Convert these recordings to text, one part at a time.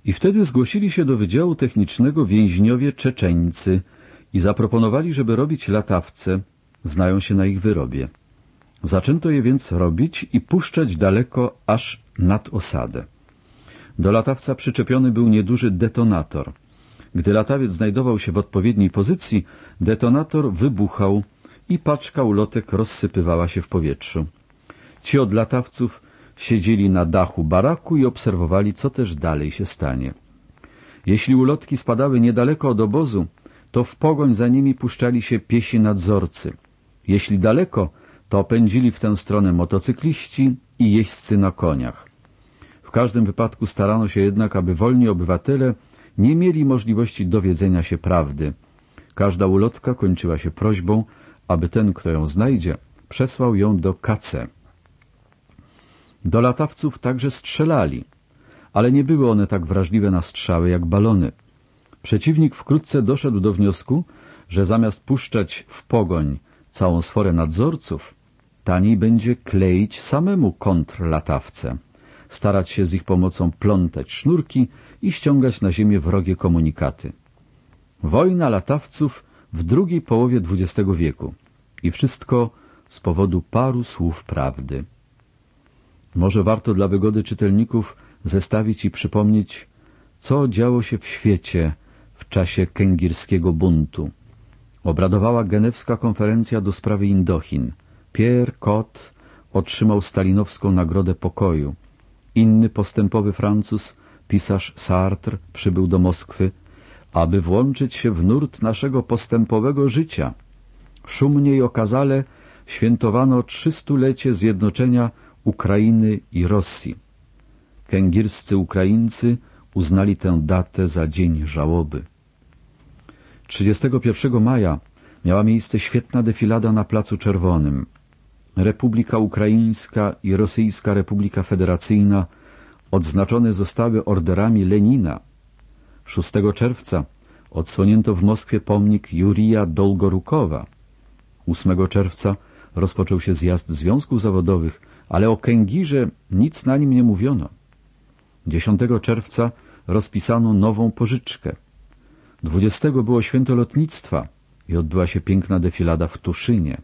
I wtedy zgłosili się do Wydziału Technicznego więźniowie Czeczeńcy i zaproponowali, żeby robić latawce, znają się na ich wyrobie. Zaczęto je więc robić i puszczać daleko, aż nad osadę. Do latawca przyczepiony był nieduży detonator. Gdy latawiec znajdował się w odpowiedniej pozycji, detonator wybuchał i paczka ulotek rozsypywała się w powietrzu. Ci od latawców siedzieli na dachu baraku i obserwowali, co też dalej się stanie. Jeśli ulotki spadały niedaleko od obozu, to w pogoń za nimi puszczali się piesi nadzorcy. Jeśli daleko, to pędzili w tę stronę motocykliści i jeźdźcy na koniach. W każdym wypadku starano się jednak, aby wolni obywatele nie mieli możliwości dowiedzenia się prawdy. Każda ulotka kończyła się prośbą, aby ten, kto ją znajdzie, przesłał ją do KC. Do latawców także strzelali, ale nie były one tak wrażliwe na strzały jak balony. Przeciwnik wkrótce doszedł do wniosku, że zamiast puszczać w pogoń całą sforę nadzorców, taniej będzie kleić samemu kontrlatawce, starać się z ich pomocą plątać sznurki i ściągać na ziemię wrogie komunikaty. Wojna latawców w drugiej połowie XX wieku i wszystko z powodu paru słów prawdy. Może warto dla wygody czytelników zestawić i przypomnieć, co działo się w świecie w czasie kęgierskiego buntu. Obradowała genewska konferencja do sprawy Indochin. Pierre Cot otrzymał stalinowską Nagrodę Pokoju. Inny postępowy Francuz, pisarz Sartre, przybył do Moskwy, aby włączyć się w nurt naszego postępowego życia. Szumnie i okazale świętowano 300-lecie zjednoczenia Ukrainy i Rosji. Kęgierscy Ukraińcy uznali tę datę za dzień żałoby. 31 maja miała miejsce świetna defilada na Placu Czerwonym. Republika Ukraińska i Rosyjska Republika Federacyjna odznaczone zostały orderami Lenina. 6 czerwca odsłonięto w Moskwie pomnik Jurija Dolgorukowa. 8 czerwca rozpoczął się zjazd związków zawodowych, ale o Kęgirze nic na nim nie mówiono. 10 czerwca rozpisano nową pożyczkę. 20 było święto lotnictwa i odbyła się piękna defilada w Tuszynie.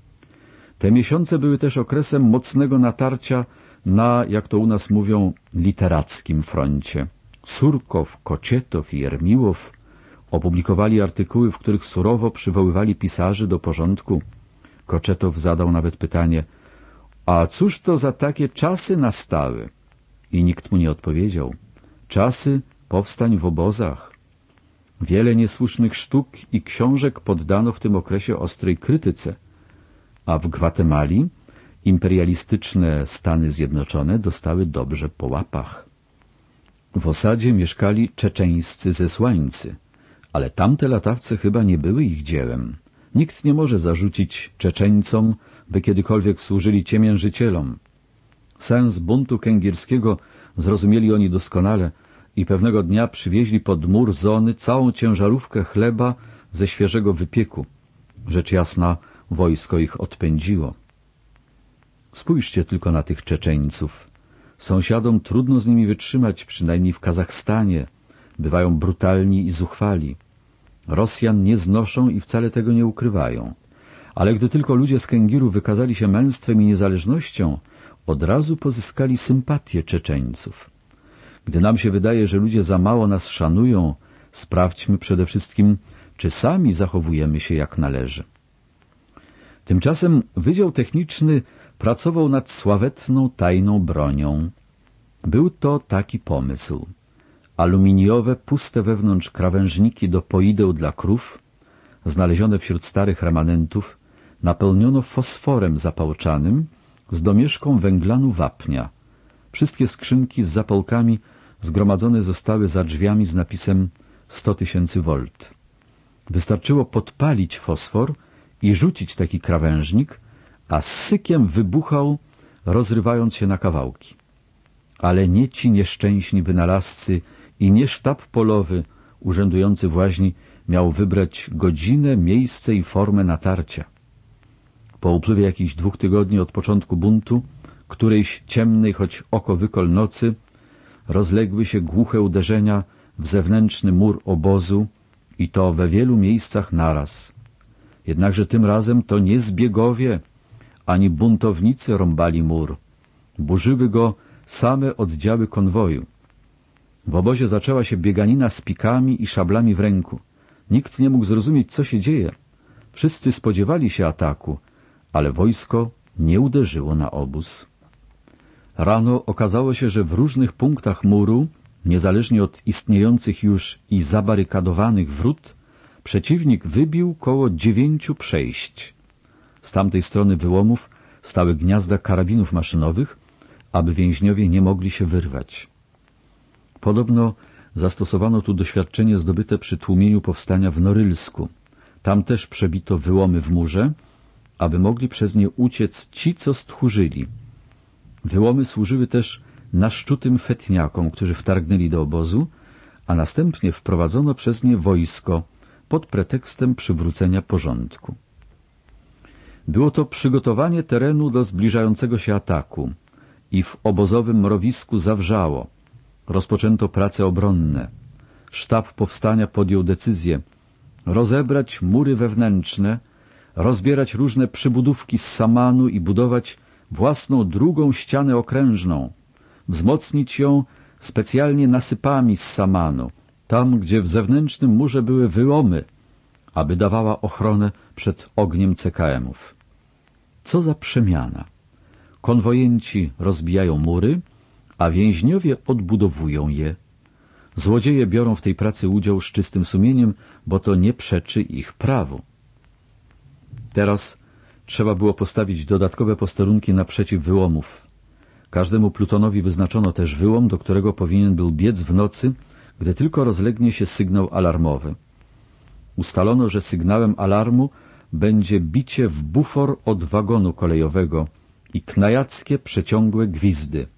Te miesiące były też okresem mocnego natarcia na, jak to u nas mówią, literackim froncie. Surkow, Kocietow i Jermiłow opublikowali artykuły, w których surowo przywoływali pisarzy do porządku. Koczetow zadał nawet pytanie: a cóż to za takie czasy nastały? I nikt mu nie odpowiedział. Czasy powstań w obozach. Wiele niesłusznych sztuk i książek poddano w tym okresie ostrej krytyce, a w Gwatemali imperialistyczne Stany Zjednoczone dostały dobrze po łapach. W osadzie mieszkali czeczeńscy zesłańcy, ale tamte latawce chyba nie były ich dziełem. Nikt nie może zarzucić Czeczeńcom, by kiedykolwiek służyli ciemiężycielom. Sens buntu kęgierskiego zrozumieli oni doskonale i pewnego dnia przywieźli pod mur Zony całą ciężarówkę chleba ze świeżego wypieku. Rzecz jasna, wojsko ich odpędziło. Spójrzcie tylko na tych Czeczeńców. Sąsiadom trudno z nimi wytrzymać, przynajmniej w Kazachstanie. Bywają brutalni i zuchwali. Rosjan nie znoszą i wcale tego nie ukrywają. Ale gdy tylko ludzie z Kęgiru wykazali się męstwem i niezależnością, od razu pozyskali sympatię Czeczeńców. Gdy nam się wydaje, że ludzie za mało nas szanują, sprawdźmy przede wszystkim, czy sami zachowujemy się jak należy. Tymczasem Wydział Techniczny pracował nad sławetną tajną bronią. Był to taki pomysł. Aluminiowe, puste wewnątrz krawężniki do poideł dla krów, znalezione wśród starych remanentów, napełniono fosforem zapałczanym z domieszką węglanu wapnia. Wszystkie skrzynki z zapałkami zgromadzone zostały za drzwiami z napisem 100 000 volt. Wystarczyło podpalić fosfor i rzucić taki krawężnik, a z sykiem wybuchał, rozrywając się na kawałki. Ale nie ci nieszczęśni wynalazcy i nie sztab polowy urzędujący w łaźni miał wybrać godzinę, miejsce i formę natarcia. Po upływie jakichś 2 tygodni od początku buntu, którejś ciemnej, choć oko wykol nocy, rozległy się głuche uderzenia w zewnętrzny mur obozu i to we wielu miejscach naraz. Jednakże tym razem to nie zbiegowie ani buntownicy rąbali mur. Burzyły go same oddziały konwoju. W obozie zaczęła się bieganina z pikami i szablami w ręku. Nikt nie mógł zrozumieć, co się dzieje. Wszyscy spodziewali się ataku, ale wojsko nie uderzyło na obóz. Rano okazało się, że w różnych punktach muru, niezależnie od istniejących już i zabarykadowanych wrót, przeciwnik wybił koło 9 przejść. Z tamtej strony wyłomów stały gniazda karabinów maszynowych, aby więźniowie nie mogli się wyrwać. Podobno zastosowano tu doświadczenie zdobyte przy tłumieniu powstania w Norylsku. Tam też przebito wyłomy w murze, aby mogli przez nie uciec ci, co stchórzyli. Wyłomy służyły też naszczutym fetniakom, którzy wtargnęli do obozu, a następnie wprowadzono przez nie wojsko pod pretekstem przywrócenia porządku. Było to przygotowanie terenu do zbliżającego się ataku i w obozowym mrowisku zawrzało. Rozpoczęto prace obronne. Sztab powstania podjął decyzję rozebrać mury wewnętrzne, rozbierać różne przybudówki z samanu i budować własną drugą ścianę okrężną, wzmocnić ją specjalnie nasypami z samanu, tam gdzie w zewnętrznym murze były wyłomy, aby dawała ochronę przed ogniem CKM-ów. Co za przemiana! Konwojenci rozbijają mury, a więźniowie odbudowują je. Złodzieje biorą w tej pracy udział z czystym sumieniem, bo to nie przeczy ich prawu. Teraz trzeba było postawić dodatkowe posterunki naprzeciw wyłomów. Każdemu plutonowi wyznaczono też wyłom, do którego powinien był biec w nocy, gdy tylko rozlegnie się sygnał alarmowy. Ustalono, że sygnałem alarmu będzie bicie w bufor od wagonu kolejowego i knajackie, przeciągłe gwizdy.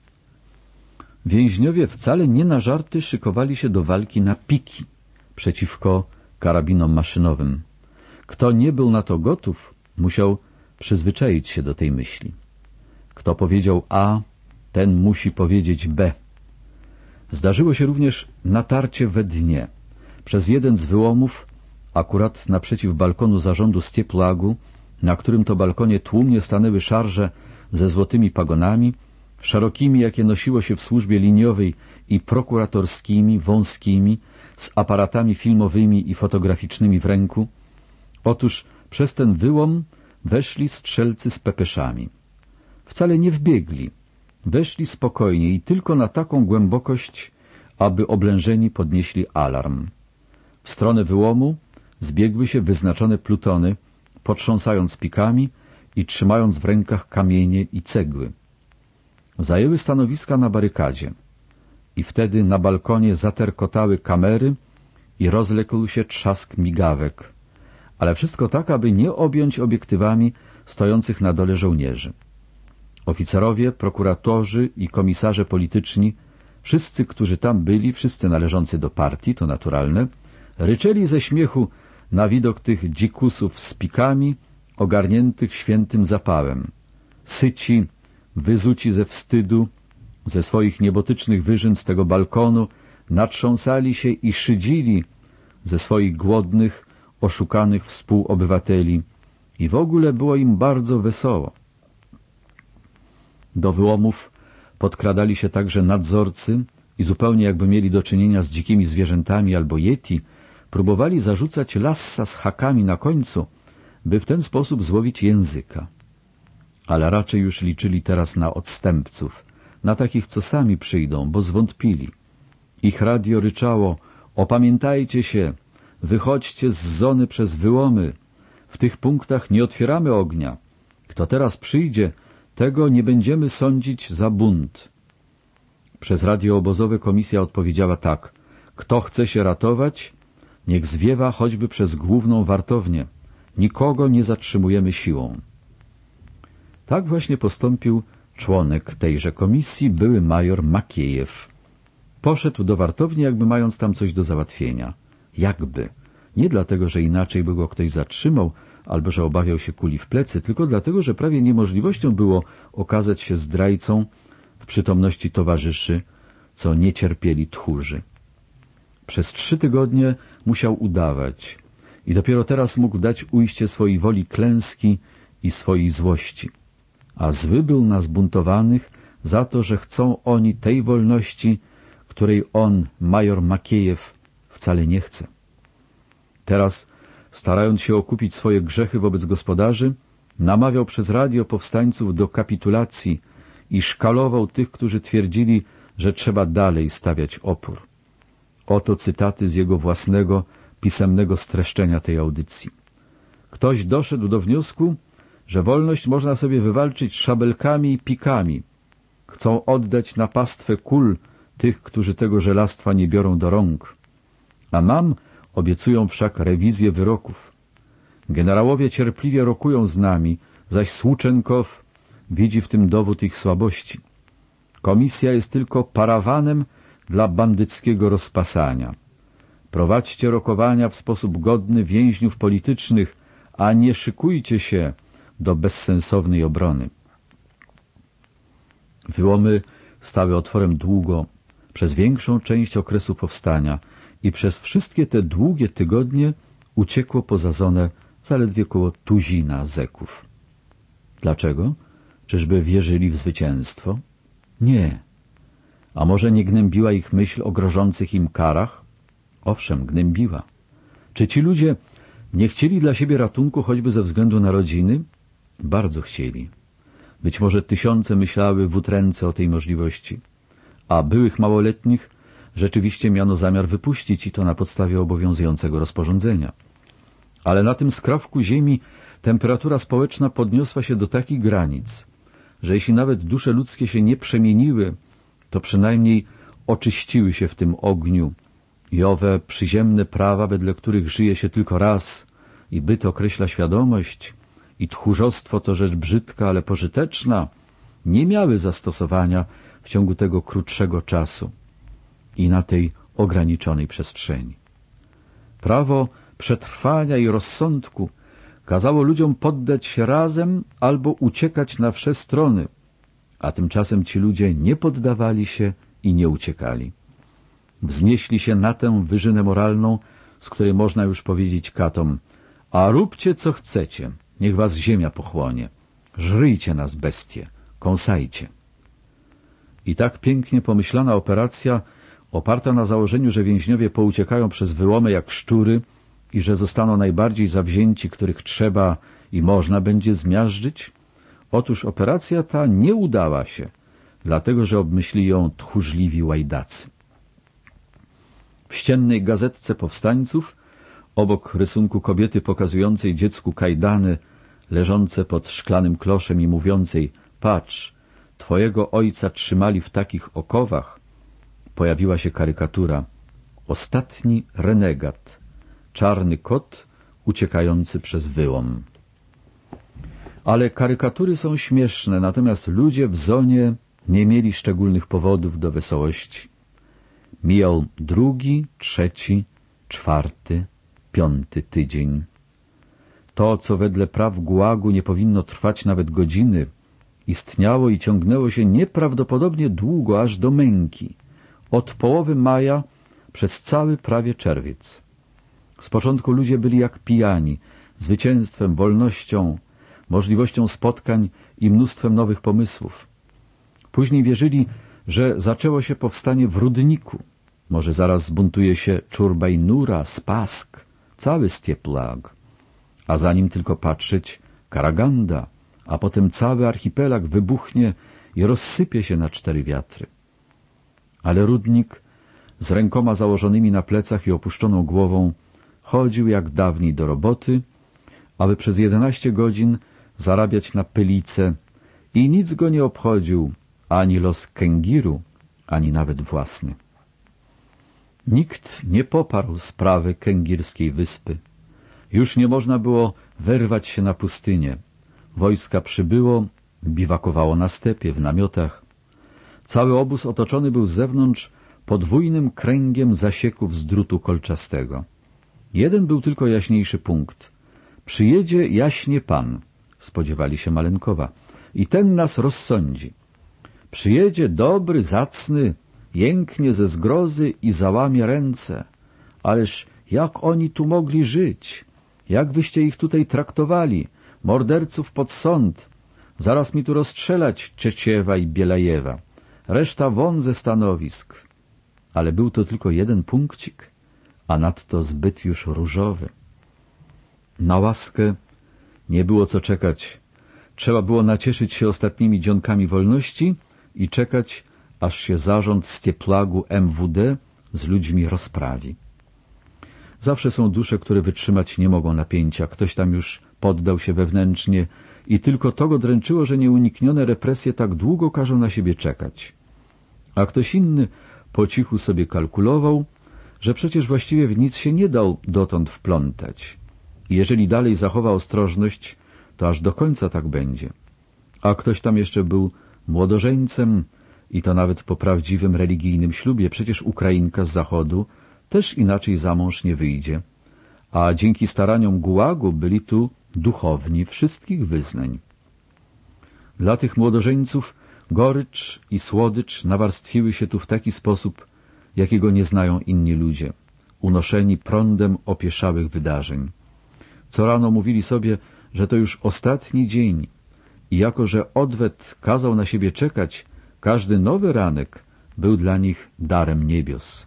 Więźniowie wcale nie na żarty szykowali się do walki na piki przeciwko karabinom maszynowym. Kto nie był na to gotów, musiał przyzwyczaić się do tej myśli. Kto powiedział A, ten musi powiedzieć B. Zdarzyło się również natarcie we dnie. Przez jeden z wyłomów, akurat naprzeciw balkonu zarządu Stieplagu, na którym to balkonie tłumnie stanęły szarże ze złotymi pagonami, szerokimi, jakie nosiło się w służbie liniowej, i prokuratorskimi, wąskimi, z aparatami filmowymi i fotograficznymi w ręku. Otóż przez ten wyłom weszli strzelcy z pepeszami. Wcale nie wbiegli. Weszli spokojnie i tylko na taką głębokość, aby oblężeni podnieśli alarm. W stronę wyłomu zbiegły się wyznaczone plutony, potrząsając pikami i trzymając w rękach kamienie i cegły. Zajęły stanowiska na barykadzie i wtedy na balkonie zaterkotały kamery i rozległ się trzask migawek, ale wszystko tak, aby nie objąć obiektywami stojących na dole żołnierzy. Oficerowie, prokuratorzy i komisarze polityczni, wszyscy, którzy tam byli, wszyscy należący do partii, to naturalne, ryczeli ze śmiechu na widok tych dzikusów z pikami ogarniętych świętym zapałem. Syci, wyzuci ze wstydu, ze swoich niebotycznych wyżyn z tego balkonu, natrząsali się i szydzili ze swoich głodnych, oszukanych współobywateli i w ogóle było im bardzo wesoło. Do wyłomów podkradali się także nadzorcy i zupełnie jakby mieli do czynienia z dzikimi zwierzętami albo yeti, próbowali zarzucać lassa z hakami na końcu, by w ten sposób złowić języka. Ale raczej już liczyli teraz na odstępców, na takich, co sami przyjdą, bo zwątpili. Ich radio ryczało: opamiętajcie się, wychodźcie z zony przez wyłomy, w tych punktach nie otwieramy ognia. Kto teraz przyjdzie, tego nie będziemy sądzić za bunt. Przez radio obozowe komisja odpowiedziała tak: kto chce się ratować, niech zwiewa choćby przez główną wartownię. Nikogo nie zatrzymujemy siłą. Tak właśnie postąpił członek tejże komisji, były major Makiejew. Poszedł do wartowni, jakby mając tam coś do załatwienia. Jakby. Nie dlatego, że inaczej by go ktoś zatrzymał, albo że obawiał się kuli w plecy, tylko dlatego, że prawie niemożliwością było okazać się zdrajcą w przytomności towarzyszy, co nie cierpieli tchórzy. Przez 3 tygodnie musiał udawać i dopiero teraz mógł dać ujście swojej woli klęski i swojej złości. A zły był na zbuntowanych za to, że chcą oni tej wolności, której on, major Makiejew, wcale nie chce. Teraz, starając się okupić swoje grzechy wobec gospodarzy, namawiał przez radio powstańców do kapitulacji i szkalował tych, którzy twierdzili, że trzeba dalej stawiać opór. Oto cytaty z jego własnego, pisemnego streszczenia tej audycji. Ktoś doszedł do wniosku, że wolność można sobie wywalczyć szabelkami i pikami. Chcą oddać na pastwę kul tych, którzy tego żelastwa nie biorą do rąk. A nam obiecują wszak rewizję wyroków. Generałowie cierpliwie rokują z nami, zaś Słuczenkow widzi w tym dowód ich słabości. Komisja jest tylko parawanem dla bandyckiego rozpasania. Prowadźcie rokowania w sposób godny więźniów politycznych, a nie szykujcie się do bezsensownej obrony. Wyłomy stały otworem długo, przez większą część okresu powstania i przez wszystkie te długie tygodnie uciekło poza zonę zaledwie koło tuzina zeków. Dlaczego? Czyżby wierzyli w zwycięstwo? Nie. A może nie gnębiła ich myśl o grożących im karach? Owszem, gnębiła. Czy ci ludzie nie chcieli dla siebie ratunku choćby ze względu na rodziny? Bardzo chcieli. Być może tysiące myślały w utręce o tej możliwości. A byłych małoletnich rzeczywiście miano zamiar wypuścić i to na podstawie obowiązującego rozporządzenia. Ale na tym skrawku ziemi temperatura społeczna podniosła się do takich granic, że jeśli nawet dusze ludzkie się nie przemieniły, to przynajmniej oczyściły się w tym ogniu i owe przyziemne prawa, wedle których żyje się tylko raz i byt określa świadomość i tchórzostwo to rzecz brzydka, ale pożyteczna, nie miały zastosowania w ciągu tego krótszego czasu i na tej ograniczonej przestrzeni. Prawo przetrwania i rozsądku kazało ludziom poddać się razem albo uciekać na wsze strony, a tymczasem ci ludzie nie poddawali się i nie uciekali. Wznieśli się na tę wyżynę moralną, z której można już powiedzieć katom: a róbcie co chcecie, niech was ziemia pochłonie, żryjcie nas bestie, kąsajcie. I tak pięknie pomyślana operacja, oparta na założeniu, że więźniowie pouciekają przez wyłomy jak szczury i że zostaną najbardziej zawzięci, których trzeba i można będzie zmiażdżyć, otóż operacja ta nie udała się, dlatego że obmyślili ją tchórzliwi łajdacy. W ściennej gazetce powstańców, obok rysunku kobiety pokazującej dziecku kajdany leżące pod szklanym kloszem i mówiącej: patrz, twojego ojca trzymali w takich okowach, pojawiła się karykatura: ostatni renegat, czarny kot uciekający przez wyłom. Ale karykatury są śmieszne, natomiast ludzie w zonie nie mieli szczególnych powodów do wesołości. Mijał 2., 3., 4., 5. tydzień. To, co wedle praw gułagu nie powinno trwać nawet godziny, istniało i ciągnęło się nieprawdopodobnie długo, aż do męki, od połowy maja przez cały prawie czerwiec. Z początku ludzie byli jak pijani, zwycięstwem, wolnością, możliwością spotkań i mnóstwem nowych pomysłów. Później wierzyli, że zaczęło się powstanie w Rudniku. Może zaraz zbuntuje się Czurbajnura, Spask, cały Stieplag. A za nim tylko patrzeć Karaganda, a potem cały archipelag wybuchnie i rozsypie się na 4 wiatry. Ale Rudnik, z rękoma założonymi na plecach i opuszczoną głową, chodził jak dawniej do roboty, aby przez 11 godzin zarabiać na pylice i nic go nie obchodził, ani los Kęgiru, ani nawet własny. Nikt nie poparł sprawy Kęgirskiej wyspy. Już nie można było wyrwać się na pustynię. Wojska przybyło, biwakowało na stepie, w namiotach. Cały obóz otoczony był z zewnątrz podwójnym kręgiem zasieków z drutu kolczastego. Jeden był tylko jaśniejszy punkt. Przyjedzie jaśnie Pan, spodziewali się Malenkowa, i ten nas rozsądzi. Przyjedzie dobry, zacny, jęknie ze zgrozy i załamie ręce. Ależ jak oni tu mogli żyć? Jak wyście ich tutaj traktowali? Morderców pod sąd. Zaraz mi tu rozstrzelać Czeciewa i Bielajewa. Reszta won ze stanowisk. Ale był to tylko jeden punkcik, a nadto zbyt już różowy. Na łaskę nie było co czekać. Trzeba było nacieszyć się ostatnimi dzionkami wolności i czekać, aż się zarząd Stieplagu MWD z ludźmi rozprawi. Zawsze są dusze, które wytrzymać nie mogą napięcia. Ktoś tam już poddał się wewnętrznie i tylko to go dręczyło, że nieuniknione represje tak długo każą na siebie czekać. A ktoś inny po cichu sobie kalkulował, że przecież właściwie w nic się nie dał dotąd wplątać. I jeżeli dalej zachowa ostrożność, to aż do końca tak będzie. A ktoś tam jeszcze był młodożeńcem i to nawet po prawdziwym religijnym ślubie. Przecież Ukrainka z Zachodu też inaczej za mąż nie wyjdzie. A dzięki staraniom Gułagu byli tu duchowni wszystkich wyznań. Dla tych młodożeńców gorycz i słodycz nawarstwiły się tu w taki sposób, jakiego nie znają inni ludzie, unoszeni prądem opieszałych wydarzeń. Co rano mówili sobie, że to już ostatni dzień i jako że odwet kazał na siebie czekać, każdy nowy ranek był dla nich darem niebios.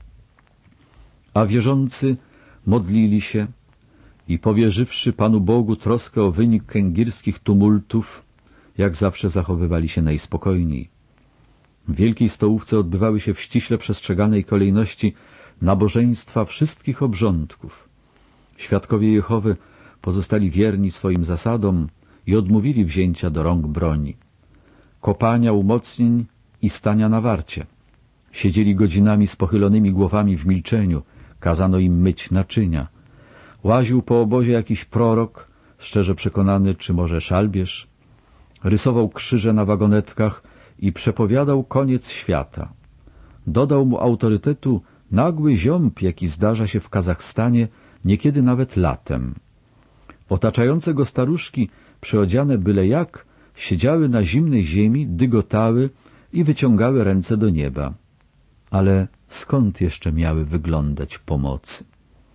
A wierzący modlili się i powierzywszy Panu Bogu troskę o wynik kęgierskich tumultów, jak zawsze zachowywali się najspokojniej. W wielkiej stołówce odbywały się w ściśle przestrzeganej kolejności nabożeństwa wszystkich obrządków. Świadkowie Jehowy pozostali wierni swoim zasadom i odmówili wzięcia do rąk broni, kopania umocnień i stania na warcie. Siedzieli godzinami z pochylonymi głowami w milczeniu, kazano im myć naczynia. Łaził po obozie jakiś prorok, szczerze przekonany, czy może szalbierz, rysował krzyże na wagonetkach i przepowiadał koniec świata. Dodał mu autorytetu nagły ziąb, jaki zdarza się w Kazachstanie, niekiedy nawet latem. Otaczające go staruszki, przyodziane byle jak, siedziały na zimnej ziemi, dygotały i wyciągały ręce do nieba. Ale skąd jeszcze miały wyglądać pomocy?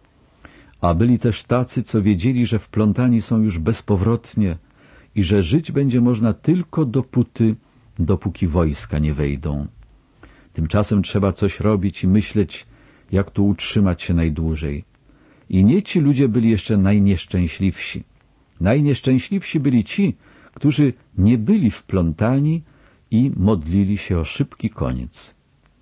A byli też tacy, co wiedzieli, że wplątani są już bezpowrotnie i że żyć będzie można tylko dopóki wojska nie wejdą. Tymczasem trzeba coś robić i myśleć, jak tu utrzymać się najdłużej. I nie ci ludzie byli jeszcze najnieszczęśliwsi. Najnieszczęśliwsi byli ci, którzy nie byli wplątani i modlili się o szybki koniec.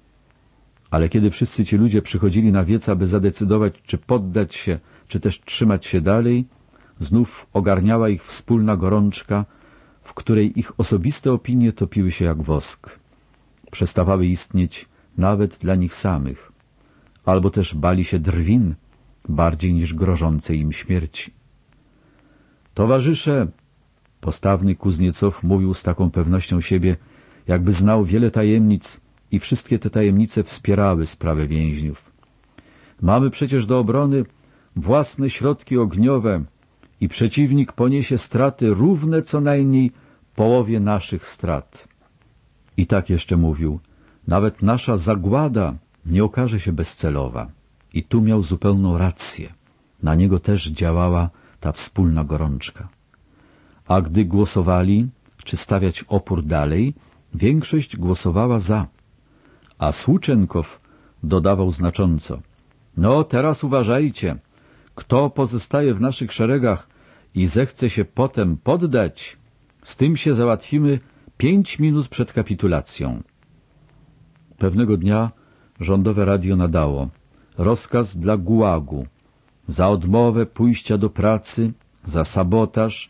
Ale kiedy wszyscy ci ludzie przychodzili na wiec, aby zadecydować, czy poddać się, czy też trzymać się dalej, znów ogarniała ich wspólna gorączka, w której ich osobiste opinie topiły się jak wosk. Przestawały istnieć nawet dla nich samych, albo też bali się drwin bardziej niż grożącej im śmierci. Towarzysze, postawny Kuzniecow mówił z taką pewnością siebie, jakby znał wiele tajemnic i wszystkie te tajemnice wspierały sprawę więźniów. Mamy przecież do obrony własne środki ogniowe i przeciwnik poniesie straty równe co najmniej połowie naszych strat. I tak jeszcze mówił, nawet nasza zagłada nie okaże się bezcelowa. I tu miał zupełną rację. Na niego też działała ta wspólna gorączka. A gdy głosowali, czy stawiać opór dalej, większość głosowała za. A Słuczenkow dodawał znacząco, no teraz uważajcie, kto pozostaje w naszych szeregach i zechce się potem poddać, z tym się załatwimy 5 minut przed kapitulacją. Pewnego dnia rządowe radio nadało rozkaz dla Gułagu, za odmowę pójścia do pracy, za sabotaż,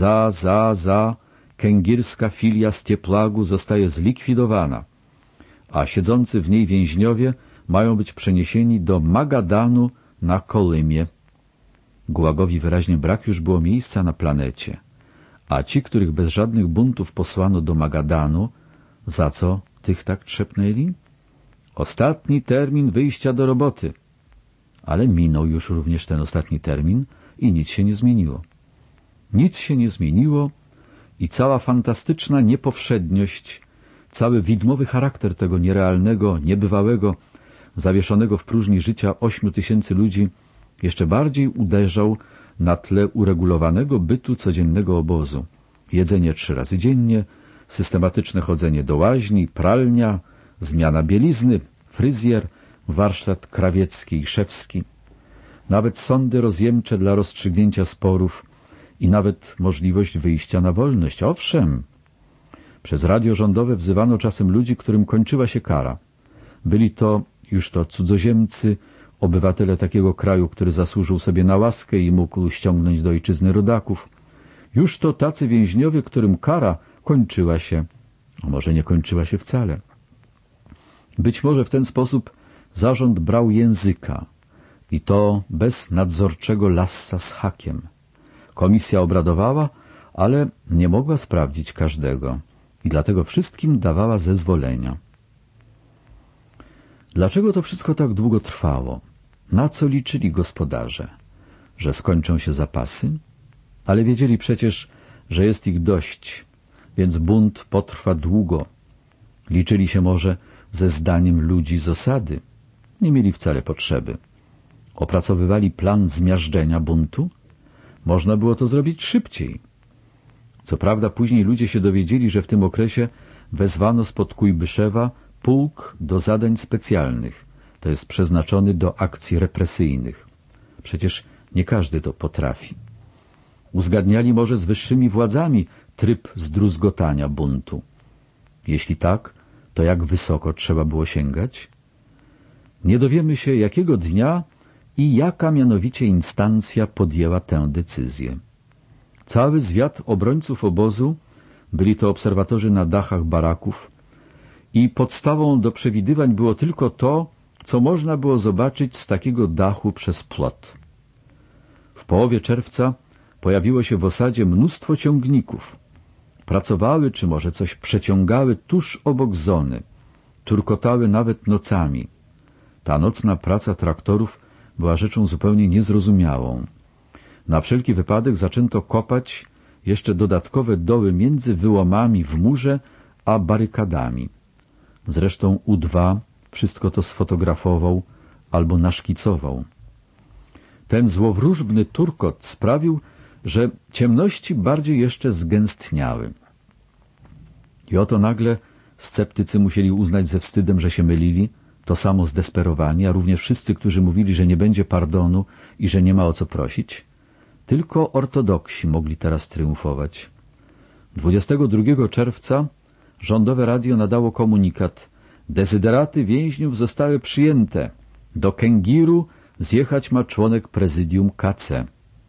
za kęgierska filia Stieplagu zostaje zlikwidowana, a siedzący w niej więźniowie mają być przeniesieni do Magadanu na Kolymie. Gułagowi wyraźnie brak już było miejsca na planecie, a ci, których bez żadnych buntów posłano do Magadanu, za co tych tak trzepnęli? Ostatni termin wyjścia do roboty. Ale minął już również ten ostatni termin i nic się nie zmieniło. Nic się nie zmieniło i cała fantastyczna niepowszedniość cały widmowy charakter tego nierealnego, niebywałego, zawieszonego w próżni życia 8000 ludzi jeszcze bardziej uderzał na tle uregulowanego bytu codziennego obozu. Jedzenie 3 razy dziennie, systematyczne chodzenie do łaźni, pralnia, zmiana bielizny, fryzjer, warsztat krawiecki i szewski, nawet sądy rozjemcze dla rozstrzygnięcia sporów i nawet możliwość wyjścia na wolność. Owszem, przez radio rządowe wzywano czasem ludzi, którym kończyła się kara. Byli to już to cudzoziemcy, obywatele takiego kraju, który zasłużył sobie na łaskę i mógł ściągnąć do ojczyzny rodaków. Już to tacy więźniowie, którym kara kończyła się, a może nie kończyła się wcale. Być może w ten sposób zarząd brał języka i to bez nadzorczego lassa z hakiem. Komisja obradowała, ale nie mogła sprawdzić każdego i dlatego wszystkim dawała zezwolenia. Dlaczego to wszystko tak długo trwało? Na co liczyli gospodarze? Że skończą się zapasy? Ale wiedzieli przecież, że jest ich dość, więc bunt potrwa długo. Liczyli się może ze zdaniem ludzi z osady. Nie mieli wcale potrzeby. Opracowywali plan zmiażdżenia buntu? Można było to zrobić szybciej. Co prawda później ludzie się dowiedzieli, że w tym okresie wezwano spod Kujbyszewa pułk do zadań specjalnych, to jest przeznaczony do akcji represyjnych. Przecież nie każdy to potrafi. Uzgadniali może z wyższymi władzami tryb zdruzgotania buntu. Jeśli tak, to jak wysoko trzeba było sięgać? Nie dowiemy się, jakiego dnia i jaka mianowicie instancja podjęła tę decyzję. Cały zwiat obrońców obozu, byli to obserwatorzy na dachach baraków, i podstawą do przewidywań było tylko to, co można było zobaczyć z takiego dachu przez płot. W połowie czerwca pojawiło się w osadzie mnóstwo ciągników. Pracowały, czy może coś przeciągały tuż obok zony. Turkotały nawet nocami. Ta nocna praca traktorów była rzeczą zupełnie niezrozumiałą. Na wszelki wypadek zaczęto kopać jeszcze dodatkowe doły między wyłomami w murze a barykadami. Zresztą U2 wszystko to sfotografował albo naszkicował. Ten złowróżbny turkot sprawił, że ciemności bardziej jeszcze zgęstniały. I oto nagle sceptycy musieli uznać ze wstydem, że się mylili, to samo zdesperowani, a również wszyscy, którzy mówili, że nie będzie pardonu i że nie ma o co prosić. Tylko ortodoksi mogli teraz triumfować. 22 czerwca rządowe radio nadało komunikat: dezyderaty więźniów zostały przyjęte. Do Kęgiru zjechać ma członek prezydium KC.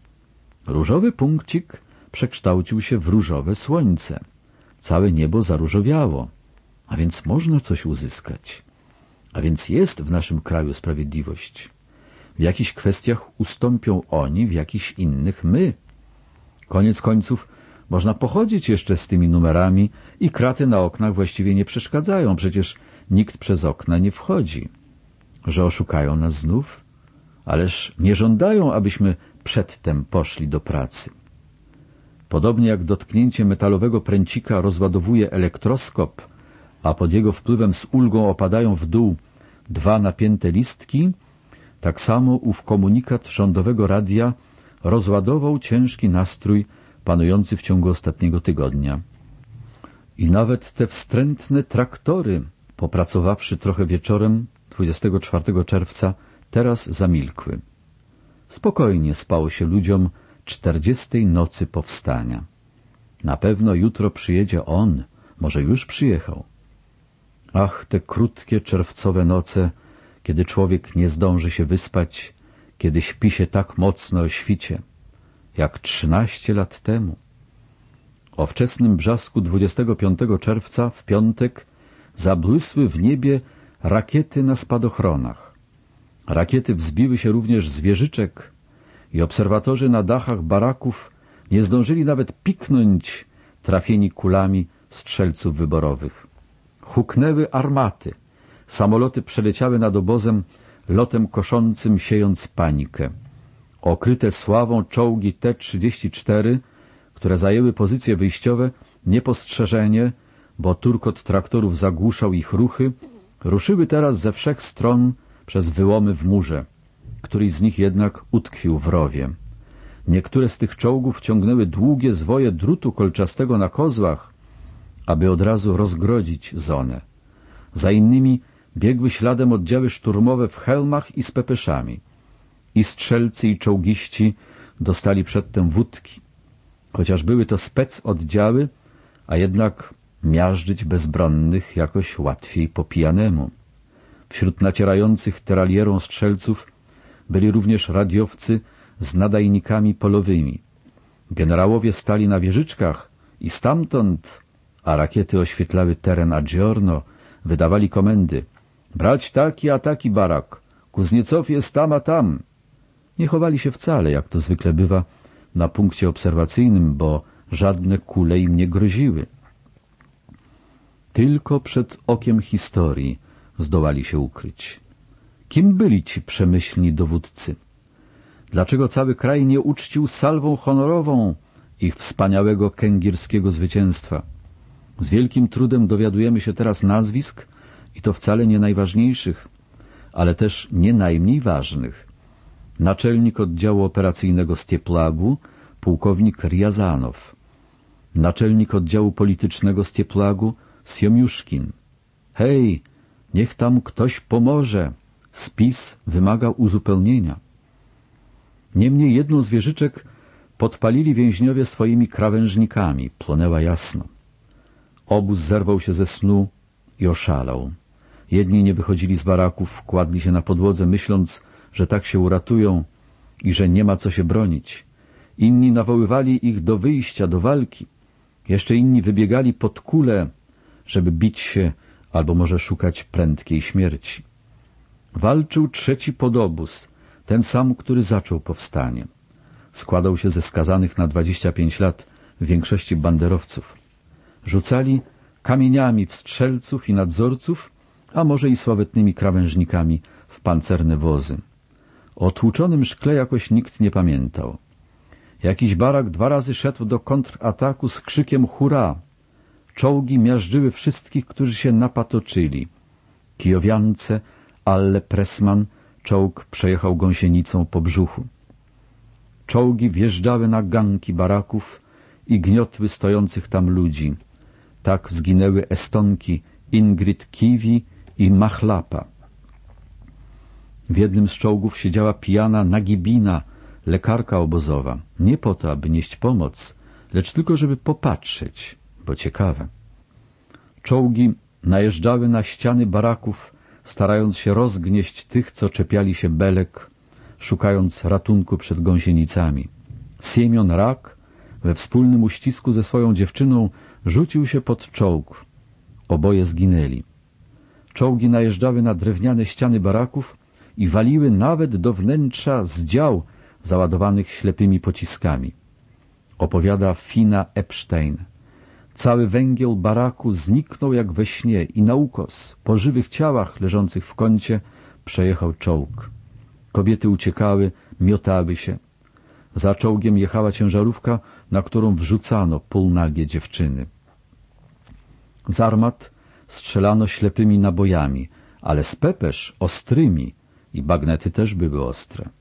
Różowy punkcik przekształcił się w różowe słońce. Całe niebo zaróżowiało. A więc można coś uzyskać. A więc jest w naszym kraju sprawiedliwość. W jakichś kwestiach ustąpią oni, w jakichś innych my. Koniec końców można pochodzić jeszcze z tymi numerami i kraty na oknach właściwie nie przeszkadzają. Przecież nikt przez okna nie wchodzi. Że oszukają nas znów? Ależ nie żądają, abyśmy przedtem poszli do pracy. Podobnie jak dotknięcie metalowego pręcika rozładowuje elektroskop, a pod jego wpływem z ulgą opadają w dół 2 napięte listki, tak samo ów komunikat rządowego radia rozładował ciężki nastrój panujący w ciągu ostatniego tygodnia. I nawet te wstrętne traktory, popracowawszy trochę wieczorem 24 czerwca, teraz zamilkły. Spokojnie spało się ludziom 40. nocy powstania. Na pewno jutro przyjedzie on, może już przyjechał. Ach, te krótkie czerwcowe noce, kiedy człowiek nie zdąży się wyspać, kiedy śpi się tak mocno o świcie, jak 13 lat temu. O wczesnym brzasku 25 czerwca, w piątek, zabłysły w niebie rakiety na spadochronach. Rakiety wzbiły się również z wieżyczek i obserwatorzy na dachach baraków nie zdążyli nawet piknąć trafieni kulami strzelców wyborowych. Huknęły armaty. Samoloty przeleciały nad obozem lotem koszącym, siejąc panikę. Okryte sławą czołgi T-34, które zajęły pozycje wyjściowe, niepostrzeżenie, bo turkot traktorów zagłuszał ich ruchy, ruszyły teraz ze wszech stron przez wyłomy w murze. Któryś z nich jednak utkwił w rowie. Niektóre z tych czołgów ciągnęły długie zwoje drutu kolczastego na kozłach, aby od razu rozgrodzić zonę. Za innymi biegły śladem oddziały szturmowe w hełmach i z pepeszami. I strzelcy, i czołgiści dostali przedtem wódki. Chociaż były to specoddziały, a jednak miażdżyć bezbronnych jakoś łatwiej po pijanemu. Wśród nacierających teralierą strzelców byli również radiowcy z nadajnikami polowymi. Generałowie stali na wieżyczkach i stamtąd, a rakiety oświetlały teren a giorno, wydawali komendy: brać taki a taki barak, Kuzniecow jest tam a tam. Nie chowali się wcale, jak to zwykle bywa, na punkcie obserwacyjnym, bo żadne kule im nie groziły. Tylko przed okiem historii zdołali się ukryć. Kim byli ci przemyślni dowódcy? Dlaczego cały kraj nie uczcił salwą honorową ich wspaniałego kęgierskiego zwycięstwa? Z wielkim trudem dowiadujemy się teraz nazwisk, i to wcale nie najważniejszych, ale też nie najmniej ważnych. Naczelnik oddziału operacyjnego Stieplagu, pułkownik Riazanow. Naczelnik oddziału politycznego Stieplagu, Sjomiuszkin. Hej, niech tam ktoś pomoże! Spis wymaga uzupełnienia. Niemniej jedną z wieżyczek podpalili więźniowie swoimi krawężnikami. Płonęła jasno. Obóz zerwał się ze snu i oszalał. Jedni nie wychodzili z baraków, kładli się na podłodze, myśląc, że tak się uratują i że nie ma co się bronić. Inni nawoływali ich do wyjścia, do walki. Jeszcze inni wybiegali pod kulę, żeby bić się albo może szukać prędkiej śmierci. Walczył trzeci podobóz, ten sam, który zaczął powstanie. Składał się ze skazanych na 25 lat, w większości banderowców. Rzucali kamieniami w strzelców i nadzorców, a może i sławetnymi krawężnikami w pancerne wozy. O tłuczonym szkle jakoś nikt nie pamiętał. Jakiś barak 2 razy szedł do kontrataku z krzykiem hurra. Czołgi miażdżyły wszystkich, którzy się napatoczyli. Kijowiance, Alle Pressman, czołg przejechał gąsienicą po brzuchu. Czołgi wjeżdżały na ganki baraków i gniotły stojących tam ludzi. Tak zginęły Estonki Ingrid Kiwi i Machlapa. W jednym z czołgów siedziała pijana Nagibina, lekarka obozowa, nie po to, aby nieść pomoc, lecz tylko, żeby popatrzeć, bo ciekawe. Czołgi najeżdżały na ściany baraków, starając się rozgnieść tych, co czepiali się belek, szukając ratunku przed gąsienicami. Siemion Rak we wspólnym uścisku ze swoją dziewczyną rzucił się pod czołg. Oboje zginęli. Czołgi najeżdżały na drewniane ściany baraków i waliły nawet do wnętrza z dział załadowanych ślepymi pociskami. Opowiada Fina Epstein. Cały węgiel baraku zniknął jak we śnie i na ukos, po żywych ciałach leżących w kącie, przejechał czołg. Kobiety uciekały, miotały się. Za czołgiem jechała ciężarówka, na którą wrzucano półnagie dziewczyny. Z armat strzelano ślepymi nabojami, ale z pepesz ostrymi i bagnety też były ostre.